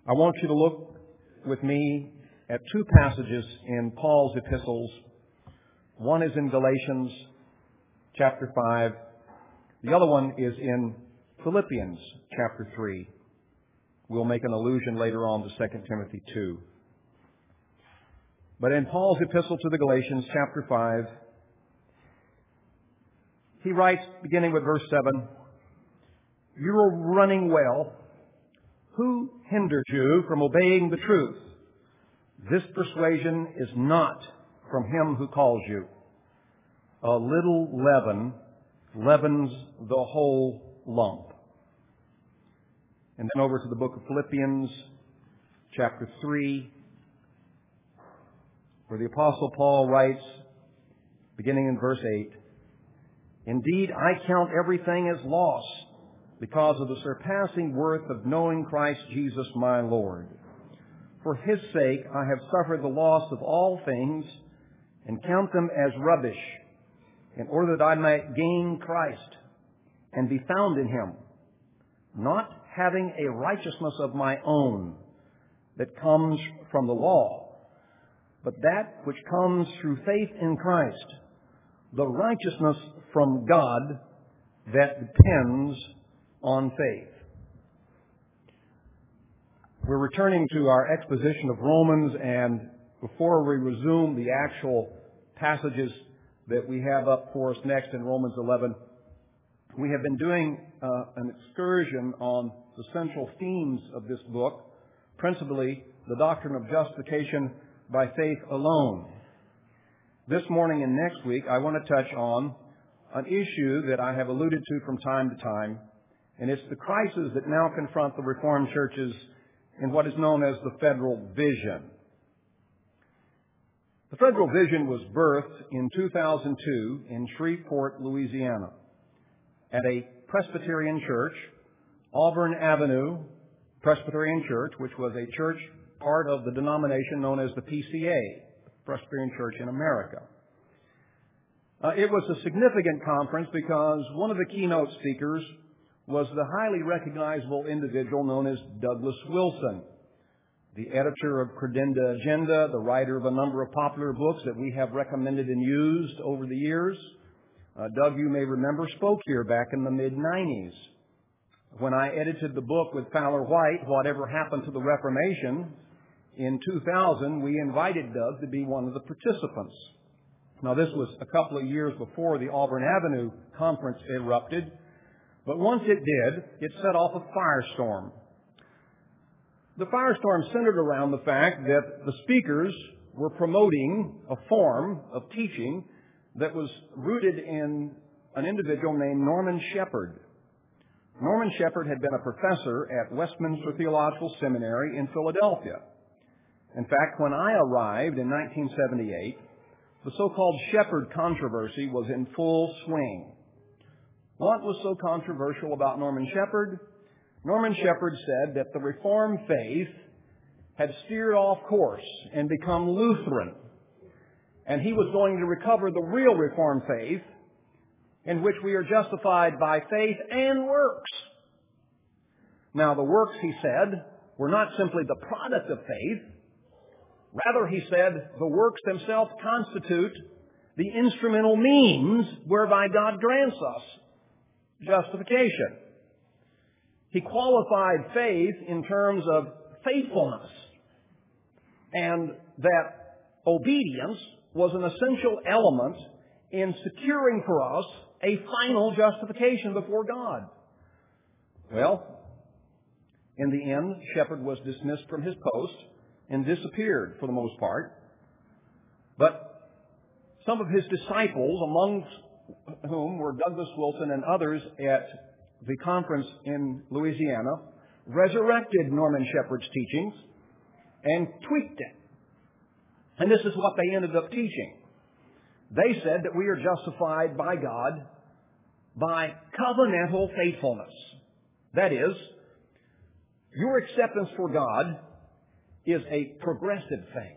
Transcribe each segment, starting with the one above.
I want you to look with me at two passages in Paul's epistles. One is in Galatians chapter 5. The other one is in Philippians chapter 3. We'll make an allusion later on to 2 Timothy 2. But in Paul's epistle to the Galatians chapter 5, he writes, beginning with verse 7, "You are running well. Who hindered you from obeying the truth? This persuasion is not from him who calls you. A little leaven leavens the whole lump." And then over to the book of Philippians, chapter 3, where the Apostle Paul writes, beginning in verse 8, "Indeed, I count everything as loss because of the surpassing worth of knowing Christ Jesus my Lord. For his sake I have suffered the loss of all things and count them as rubbish, in order that I might gain Christ and be found in him, not having a righteousness of my own that comes from the law, but that which comes through faith in Christ, the righteousness from God that depends on faith." We're returning to our exposition of Romans, and before we resume the actual passages that we have up for us next in Romans 11, we have been doing an excursion on the central themes of this book, principally the doctrine of justification by faith alone. This morning and next week, I want to touch on an issue that I have alluded to from time to time, and it's the crisis that now confront the Reformed churches in what is known as the Federal Vision. The Federal Vision was birthed in 2002 in Shreveport, Louisiana, at a Presbyterian church, Auburn Avenue Presbyterian Church, which was a church part of the denomination known as the PCA, Presbyterian Church in America. It was a significant conference because one of the keynote speakers was the highly recognizable individual known as Douglas Wilson, the editor of Credenda Agenda, the writer of a number of popular books that we have recommended and used over the years. Doug, you may remember, spoke here back in the mid-90s. When I edited the book with Fowler White, Whatever Happened to the Reformation, in 2000, we invited Doug to be one of the participants. Now, this was a couple of years before the Auburn Avenue conference erupted, but once it did, it set off a firestorm. The firestorm centered around the fact that the speakers were promoting a form of teaching that was rooted in an individual named Norman Shepherd. Norman Shepherd had been a professor at Westminster Theological Seminary in Philadelphia. In fact, when I arrived in 1978, the so-called Shepherd controversy was in full swing. What was so controversial about Norman Shepherd? Norman Shepherd said that the Reformed faith had steered off course and become Lutheran, and he was going to recover the real Reformed faith, in which we are justified by faith and works. Now, the works, he said, were not simply the product of faith. Rather, he said, the works themselves constitute the instrumental means whereby God grants us justification. He qualified faith in terms of faithfulness, and that obedience was an essential element in securing for us a final justification before God. Well, in the end, Shepherd was dismissed from his post and disappeared for the most part. But some of his disciples, among whom were Douglas Wilson and others at the conference in Louisiana, resurrected Norman Shepherd's teachings and tweaked it. And this is what they ended up teaching. They said that we are justified by God by covenantal faithfulness. That is, your acceptance for God is a progressive thing.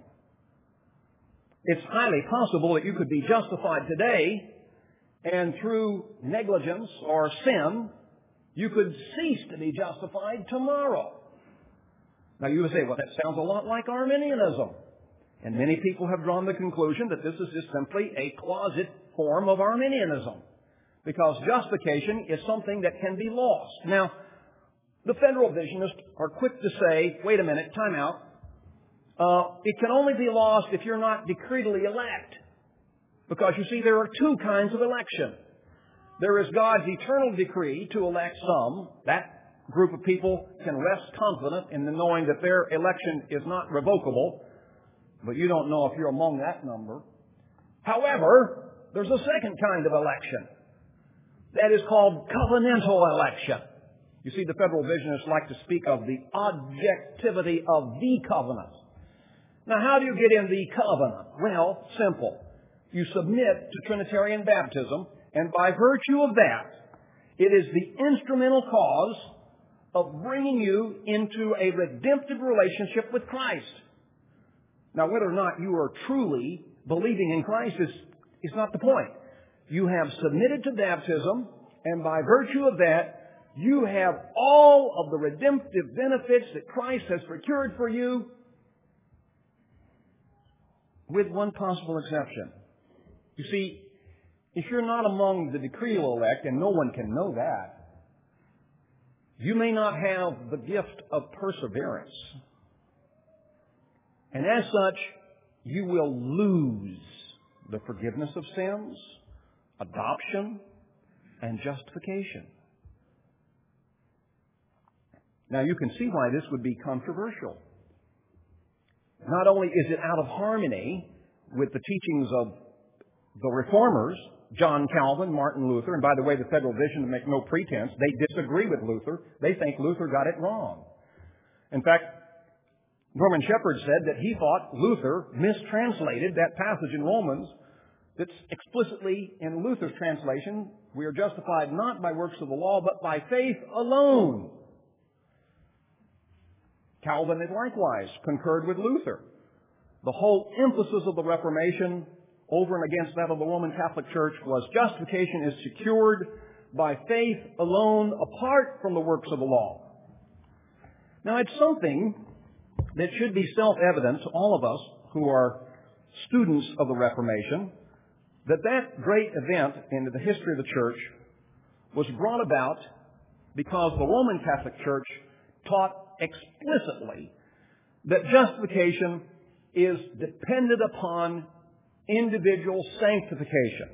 It's highly possible that you could be justified today, and through negligence or sin, you could cease to be justified tomorrow. Now you would say, well, that sounds a lot like Arminianism. And many people have drawn the conclusion that this is just simply a closet form of Arminianism, because justification is something that can be lost. Now, the Federal Visionists are quick to say, wait a minute, time out. It can only be lost if you're not decretally elect. Because you see, there are two kinds of election. There is God's eternal decree to elect some. That group of people can rest confident in the knowing that their election is not revocable. But you don't know if you're among that number. However, there's a second kind of election. That is called covenantal election. You see, the Federal Visionists like to speak of the objectivity of the covenant. Now, how do you get in the covenant? Well, simple. You submit to Trinitarian baptism, and by virtue of that, it is the instrumental cause of bringing you into a redemptive relationship with Christ. Now, whether or not you are truly believing in Christ is not the point. You have submitted to baptism, and by virtue of that, you have all of the redemptive benefits that Christ has procured for you, with one possible exception. You see, if you're not among the decretal elect, and no one can know that, you may not have the gift of perseverance. And as such, you will lose the forgiveness of sins, adoption, and justification. Now, you can see why this would be controversial. Not only is it out of harmony with the teachings of the Reformers, John Calvin, Martin Luther, and by the way, the Federal Vision, to make no pretense, they disagree with Luther. They think Luther got it wrong. In fact, Norman Shepherd said that he thought Luther mistranslated that passage in Romans that's explicitly in Luther's translation, we are justified not by works of the law, but by faith alone. Calvin had likewise concurred with Luther. The whole emphasis of the Reformation over and against that of the Roman Catholic Church was justification is secured by faith alone, apart from the works of the law. Now, it's something that should be self-evident to all of us who are students of the Reformation, that great event in the history of the Church was brought about because the Roman Catholic Church taught explicitly that justification is dependent upon individual sanctification.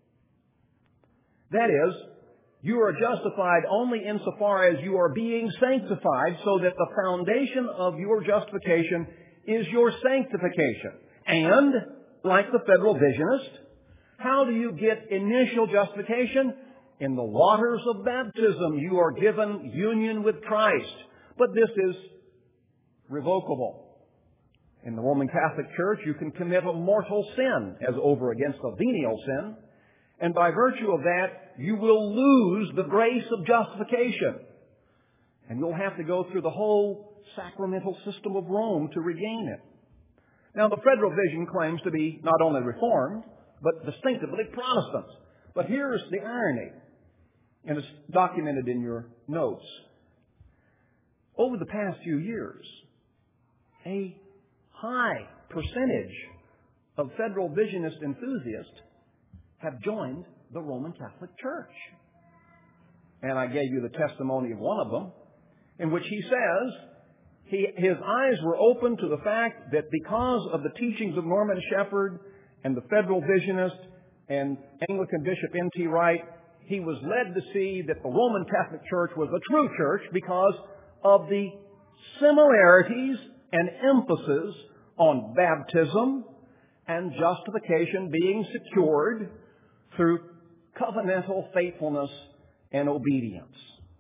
That is, you are justified only insofar as you are being sanctified, so that the foundation of your justification is your sanctification. And, like the Federal Visionist, how do you get initial justification? In the waters of baptism, you are given union with Christ. But this is revocable. In the Roman Catholic Church, you can commit a mortal sin as over against a venial sin. And by virtue of that, you will lose the grace of justification. And you'll have to go through the whole sacramental system of Rome to regain it. Now, the Federal Vision claims to be not only Reformed, but distinctively Protestant. But here's the irony, and it's documented in your notes. Over the past few years, a high percentage of Federal Visionist enthusiasts have joined the Roman Catholic Church. And I gave you the testimony of one of them, in which he says his eyes were opened to the fact that because of the teachings of Norman Shepherd and the Federal Visionist and Anglican Bishop N.T. Wright, he was led to see that the Roman Catholic Church was a true church because of the similarities and emphasis on baptism and justification being secured through covenantal faithfulness and obedience.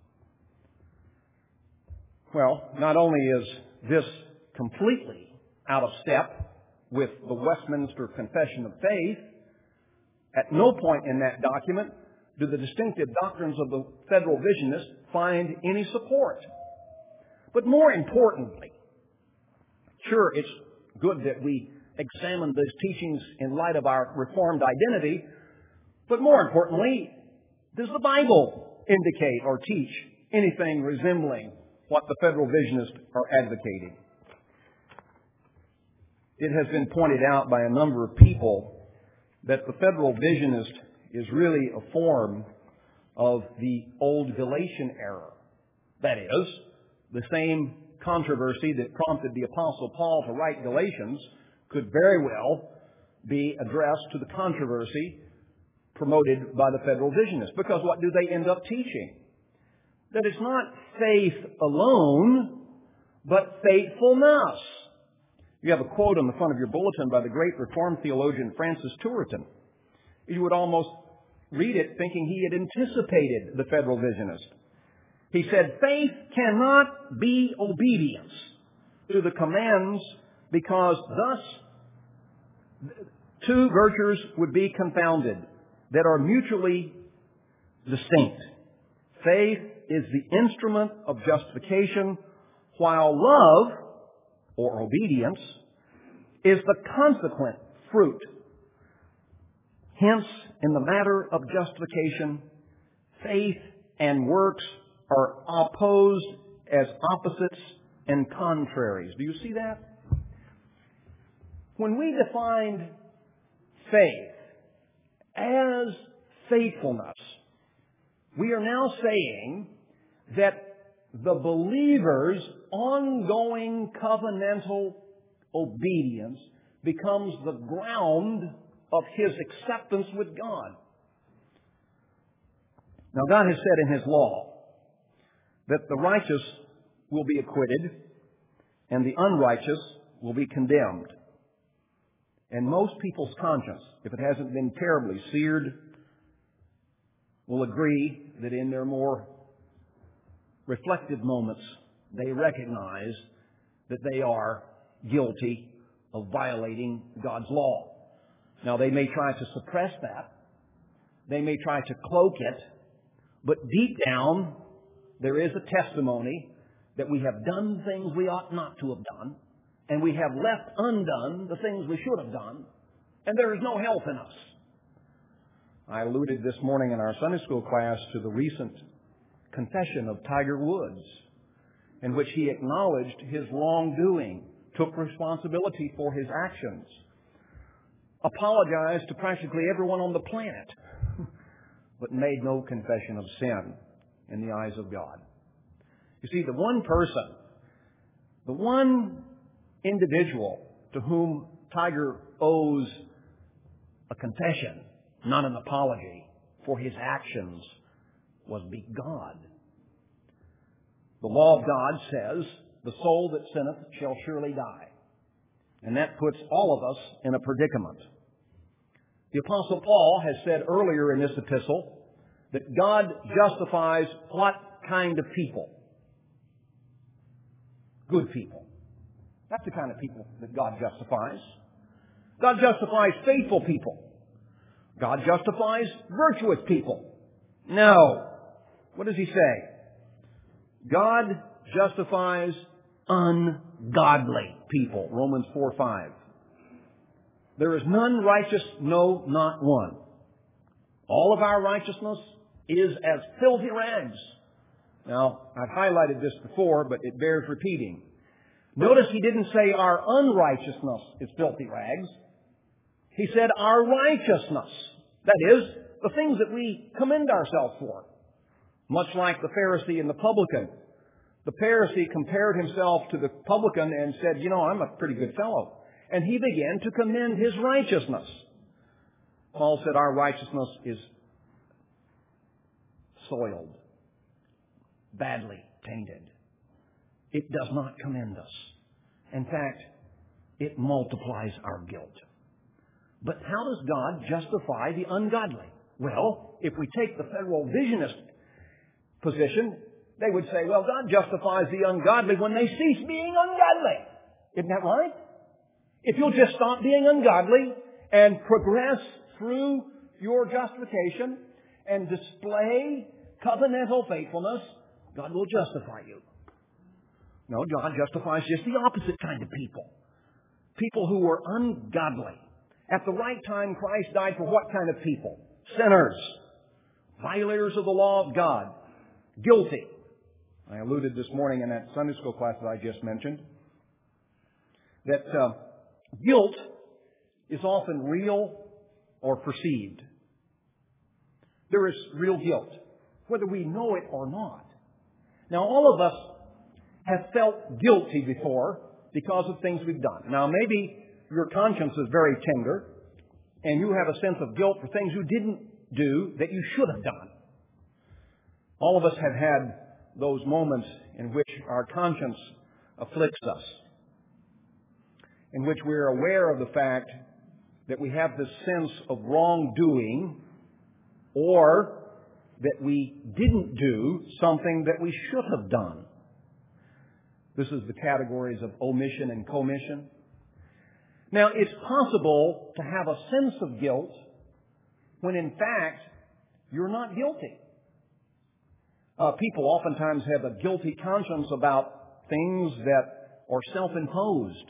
Well, not only is this completely out of step with the Westminster Confession of Faith, at no point in that document do the distinctive doctrines of the Federal Visionists find any support. But more importantly, sure, it's good that we examine those teachings in light of our Reformed identity, but more importantly, does the Bible indicate or teach anything resembling what the Federal Visionists are advocating. It has been pointed out by a number of people that the Federal Visionist is really a form of the old Galatian error. That is, the same controversy that prompted the Apostle Paul to write Galatians could very well be addressed to the controversy promoted by the Federal Visionists. Because what do they end up teaching? That it's not faith alone, but faithfulness. You have a quote on the front of your bulletin by the great Reformed theologian Francis Turretin. You would almost read it thinking he had anticipated the Federal Visionist. He said, faith cannot be obedience to the commands because thus two virtues would be confounded that are mutually distinct. Faith is the instrument of justification, while love, or obedience, is the consequent fruit. Hence, in the matter of justification, faith and works are opposed as opposites and contraries. Do you see that? When we defined faith as faithfulness, we are now saying that the believer's ongoing covenantal obedience becomes the ground of his acceptance with God. Now, God has said in His law that the righteous will be acquitted and the unrighteous will be condemned. And most people's conscience, if it hasn't been terribly seared, will agree that in their more reflective moments, they recognize that they are guilty of violating God's law. Now, they may try to suppress that. They may try to cloak it. But deep down, there is a testimony that we have done things we ought not to have done, and we have left undone the things we should have done, and there is no help in us. I alluded this morning in our Sunday school class to the recent confession of Tiger Woods, in which he acknowledged his wrongdoing, took responsibility for his actions, apologized to practically everyone on the planet, but made no confession of sin in the eyes of God. You see, the one person, the one individual to whom Tiger owes a confession, not an apology, for his actions was be God. The law of God says, the soul that sinneth shall surely die. And that puts all of us in a predicament. The Apostle Paul has said earlier in this epistle that God justifies what kind of people? Good people. That's the kind of people that God justifies. God justifies faithful people. God justifies virtuous people. No. What does he say? God justifies ungodly people. Romans 4:5. There is none righteous, no, not one. All of our righteousness is as filthy rags. Now, I've highlighted this before, but it bears repeating. Notice he didn't say our unrighteousness is filthy rags. He said our righteousness. That is, the things that we commend ourselves for. Much like the Pharisee and the publican. The Pharisee compared himself to the publican and said, you know, I'm a pretty good fellow. And he began to commend his righteousness. Paul said our righteousness is soiled, badly tainted. It does not commend us. In fact, it multiplies our guilt. But how does God justify the ungodly? Well, if we take the Federal Visionist position, they would say, well, God justifies the ungodly when they cease being ungodly. Isn't that right? If you'll just stop being ungodly and progress through your justification and display covenantal faithfulness, God will justify you. No, God justifies just the opposite kind of people. People who were ungodly. At the right time, Christ died for what kind of people? Sinners. Violators of the law of God. Guilty. I alluded this morning in that Sunday school class that I just mentioned that guilt is often real or perceived. There is real guilt, whether we know it or not. Now, all of us have felt guilty before because of things we've done. Now, maybe your conscience is very tender, and you have a sense of guilt for things you didn't do that you should have done. All of us have had those moments in which our conscience afflicts us, in which we're aware of the fact that we have this sense of wrongdoing, or that we didn't do something that we should have done. This is the categories of omission and commission. Now, it's possible to have a sense of guilt when, in fact, you're not guilty. People oftentimes have a guilty conscience about things that are self-imposed,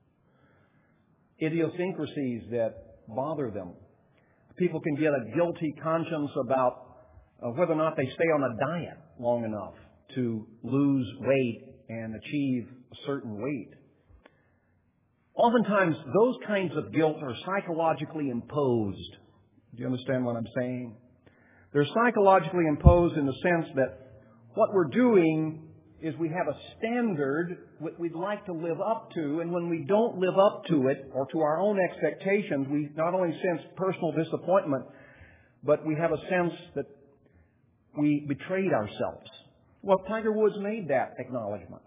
idiosyncrasies that bother them. People can get a guilty conscience about whether or not they stay on a diet long enough to lose weight and achieve a certain weight. Oftentimes, those kinds of guilt are psychologically imposed. Do you understand what I'm saying? They're psychologically imposed in the sense that what we're doing is we have a standard we'd like to live up to, and when we don't live up to it or to our own expectations, we not only sense personal disappointment, but we have a sense that we betrayed ourselves. Well, Tiger Woods made that acknowledgement.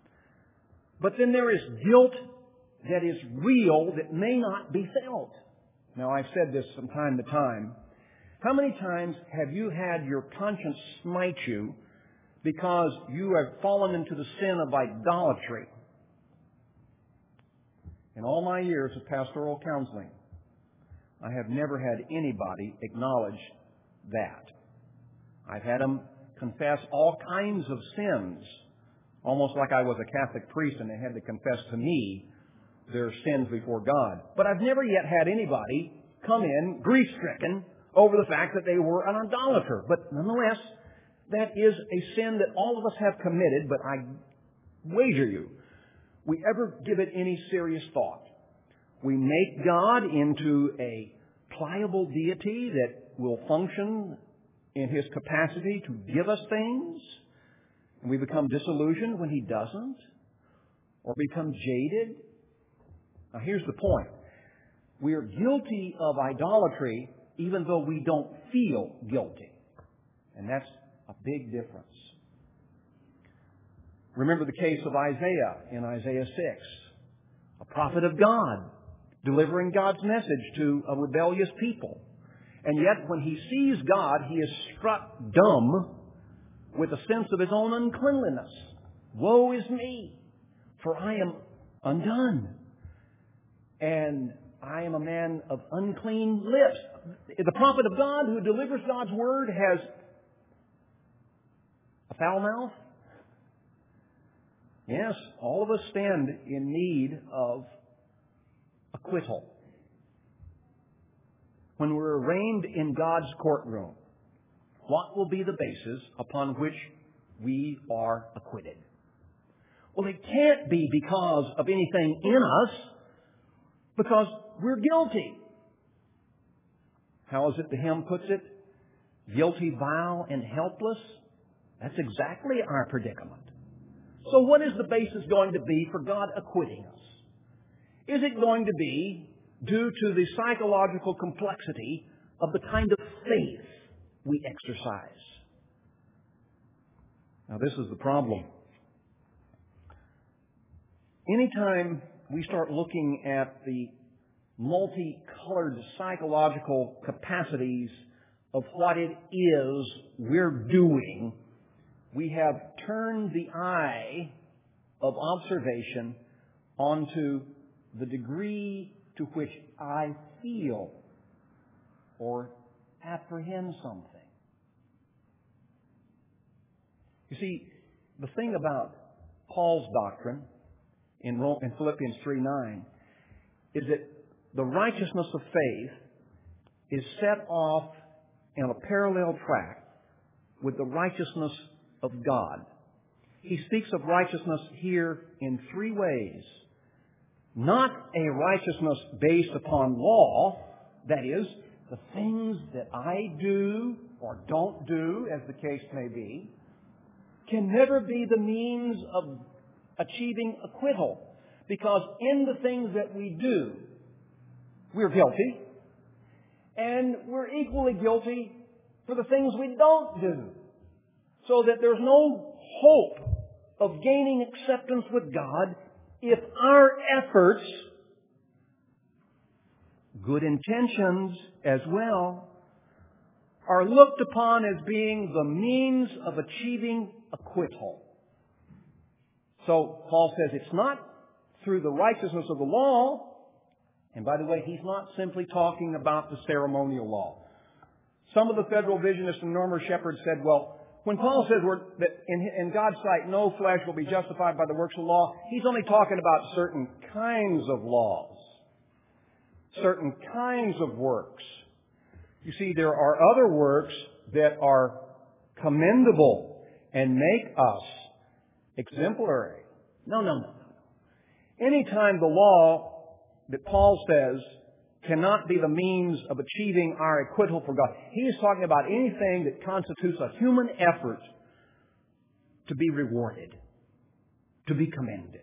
But then there is guilt that is real that may not be felt. Now, I've said this from time to time. How many times have you had your conscience smite you because you have fallen into the sin of idolatry? In all my years of pastoral counseling, I have never had anybody acknowledge that. I've had them confess all kinds of sins, almost like I was a Catholic priest and they had to confess to me their sins before God. But I've never yet had anybody come in grief-stricken over the fact that they were an idolater. But nonetheless, that is a sin that all of us have committed, but I wager you, we ever give it any serious thought. We make God into a pliable deity that will function in His capacity to give us things, and we become disillusioned when He doesn't, or become jaded. Now, here's the point. We are guilty of idolatry even though we don't feel guilty. And that's a big difference. Remember the case of Isaiah in Isaiah 6. A prophet of God, delivering God's message to a rebellious people. And yet, when he sees God, he is struck dumb with a sense of his own uncleanliness. Woe is me, for I am undone, and I am a man of unclean lips. The prophet of God who delivers God's word has a foul mouth. Yes, all of us stand in need of acquittal. When we're arraigned in God's courtroom, what will be the basis upon which we are acquitted? Well, it can't be because of anything in us, because we're guilty. How is it the hymn puts it? Guilty, vile, and helpless. That's exactly our predicament. So what is the basis going to be for God acquitting us? Is it going to be due to the psychological complexity of the kind of faith we exercise? Now, this is the problem. Anytime we start looking at the multicolored psychological capacities of what it is we're doing, we have turned the eye of observation onto the degree to which I feel or apprehend something. You see, the thing about Paul's doctrine in Philippians 3:9 is that the righteousness of faith is set off in a parallel track with the righteousness of God. he speaks of righteousness here in three ways. Not a righteousness based upon law, that is, the things that I do or don't do, as the case may be, can never be the means of achieving acquittal. Because in the things that we do, we're guilty. And we're equally guilty for the things we don't do. So that there's no hope of gaining acceptance with God if our efforts, good intentions as well, are looked upon as being the means of achieving acquittal. So Paul says it's not through the righteousness of the law. And by the way, he's not simply talking about the ceremonial law. Some of the federal visionists and Normer Shepherd said, well, when Paul says that in God's sight no flesh will be justified by the works of law, he's only talking about certain kinds of laws, certain kinds of works. You see, there are other works that are commendable and make us exemplary. No. Anytime the law that Paul says cannot be the means of achieving our acquittal for God, he is talking about anything that constitutes a human effort to be rewarded, to be commended.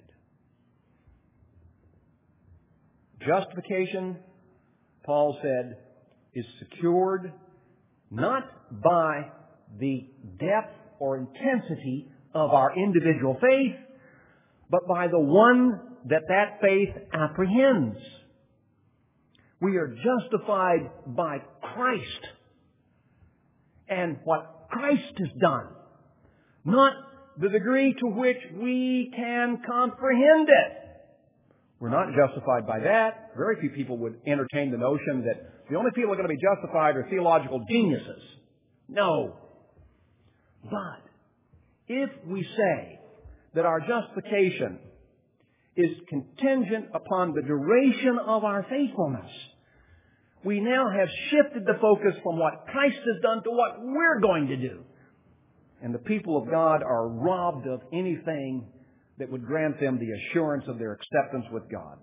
Justification, Paul said, is secured not by the depth or intensity of our individual faith, but by the one that faith apprehends. We are justified by Christ and what Christ has done, not the degree to which we can comprehend it. We're not justified by that. Very few people would entertain the notion that the only people who are going to be justified are theological geniuses. No. But if we say that our justification is contingent upon the duration of our faithfulness, we now have shifted the focus from what Christ has done to what we're going to do. And the people of God are robbed of anything that would grant them the assurance of their acceptance with God.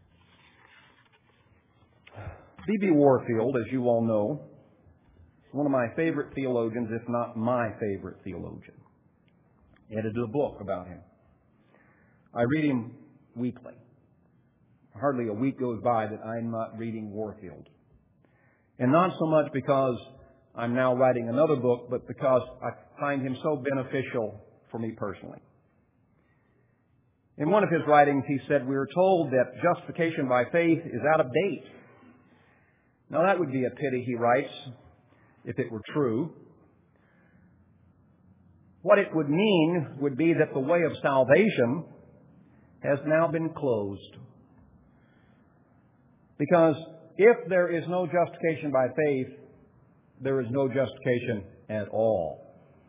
B.B. Warfield, as you all know, is one of my favorite theologians, if not my favorite theologian. I edited a book about him. I read him weekly. Hardly a week goes by that I'm not reading Warfield. And not so much because I'm now writing another book, but because I find him so beneficial for me personally. In one of his writings, he said, we are told that justification by faith is out of date. Now, that would be a pity, he writes, if it were true. What it would mean would be that the way of salvation has now been closed. Because if there is no justification by faith, there is no justification at all.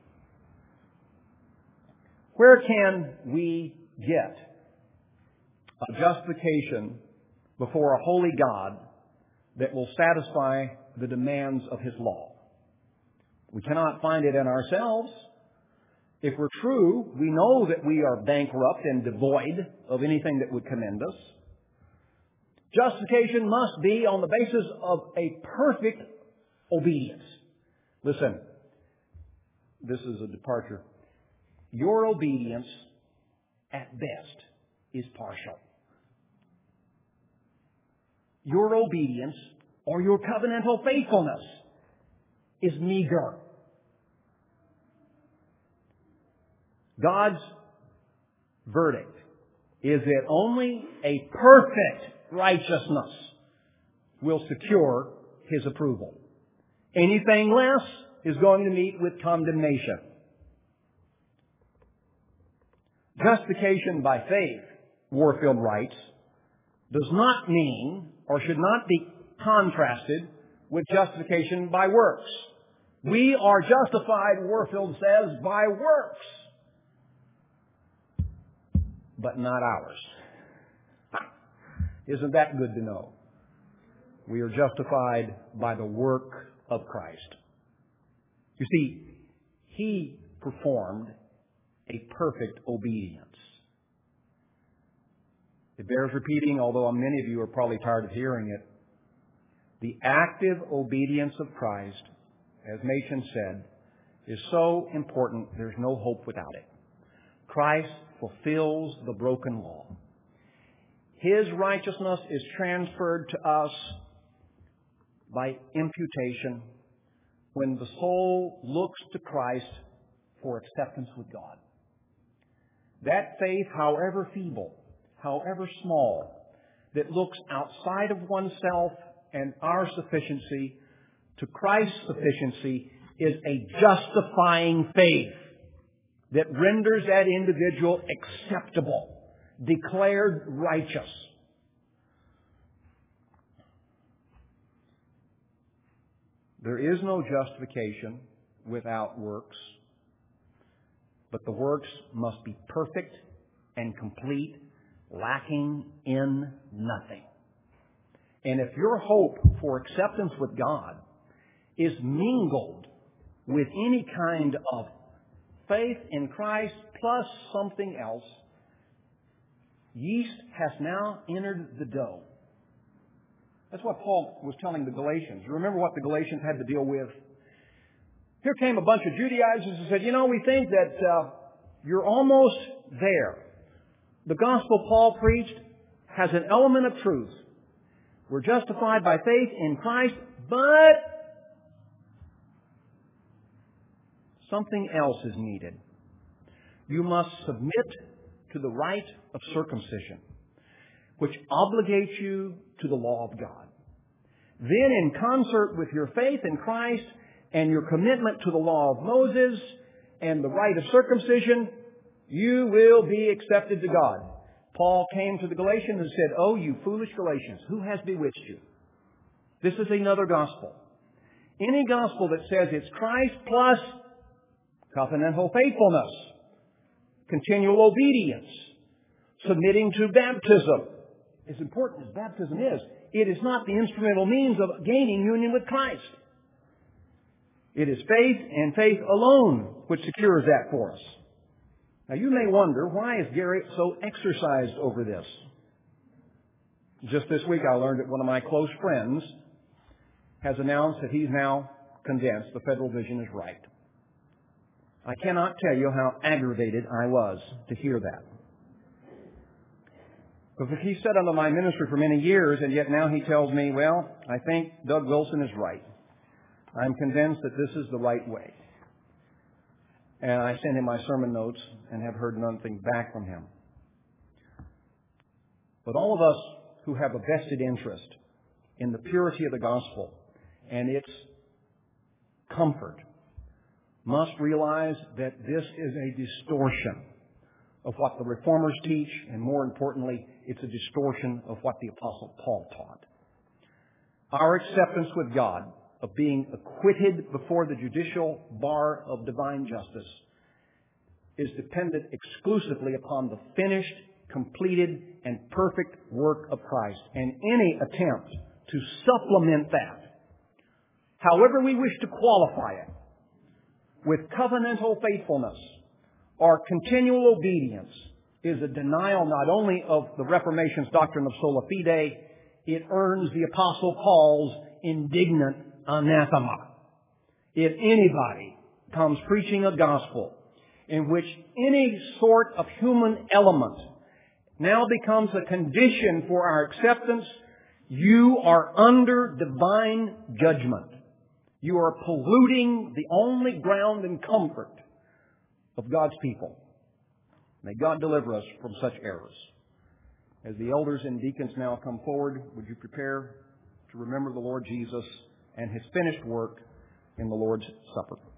Where can we get a justification before a holy God that will satisfy the demands of His law? We cannot find it in ourselves. If we're true, we know that we are bankrupt and devoid of anything that would commend us. Justification must be on the basis of a perfect obedience. Listen, this is a departure. Your obedience, at best, is partial. Your obedience or your covenantal faithfulness is meager. God's verdict is that only a perfect righteousness will secure His approval. Anything less is going to meet with condemnation. Justification by faith, Warfield writes, does not mean or should not be contrasted with justification by works. We are justified, Warfield says, by works, but not ours. Isn't that good to know? We are justified by the work of Christ. You see, He performed a perfect obedience. It bears repeating, although many of you are probably tired of hearing it. The active obedience of Christ, as Machen said, is so important, there's no hope without it. Christ fulfills the broken law. His righteousness is transferred to us by imputation when the soul looks to Christ for acceptance with God. That faith, however feeble, however small, that looks outside of oneself and our sufficiency to Christ's sufficiency, is a justifying faith that renders that individual acceptable, declared righteous. There is no justification without works, but the works must be perfect and complete, lacking in nothing. And if your hope for acceptance with God is mingled with any kind of faith in Christ plus something else, yeast has now entered the dough. That's what Paul was telling the Galatians. Remember what the Galatians had to deal with? Here came a bunch of Judaizers and said, we think that you're almost there. The gospel Paul preached has an element of truth. We're justified by faith in Christ, but something else is needed. You must submit to the rite of circumcision, which obligates you to the law of God. Then, in concert with your faith in Christ and your commitment to the law of Moses and the rite of circumcision, you will be accepted to God. Paul came to the Galatians and said, "Oh, you foolish Galatians, who has bewitched you?" This is another gospel. Any gospel that says it's Christ plus covenantal faithfulness, continual obedience, submitting to baptism. As important as baptism is, it is not the instrumental means of gaining union with Christ. It is faith and faith alone which secures that for us. Now you may wonder, why is Gary so exercised over this? Just this week I learned that one of my close friends has announced that he's now convinced the federal vision is right. I cannot tell you how aggravated I was to hear that. Because he sat under my ministry for many years, and yet now he tells me, well, I think Doug Wilson is right. I'm convinced that this is the right way. And I sent him my sermon notes and have heard nothing back from him. But all of us who have a vested interest in the purity of the gospel and its comfort must realize that this is a distortion of what the Reformers teach, and more importantly, it's a distortion of what the Apostle Paul taught. Our acceptance with God of being acquitted before the judicial bar of divine justice is dependent exclusively upon the finished, completed, and perfect work of Christ. And any attempt to supplement that, however we wish to qualify it, with covenantal faithfulness or continual obedience, is a denial not only of the Reformation's doctrine of sola fide, it earns the Apostle Paul's indignant anathema. If anybody comes preaching a gospel in which any sort of human element now becomes a condition for our acceptance, you are under divine judgment. You are polluting the only ground and comfort of God's people. May God deliver us from such errors. As the elders and deacons now come forward, would you prepare to remember the Lord Jesus and His finished work in the Lord's Supper?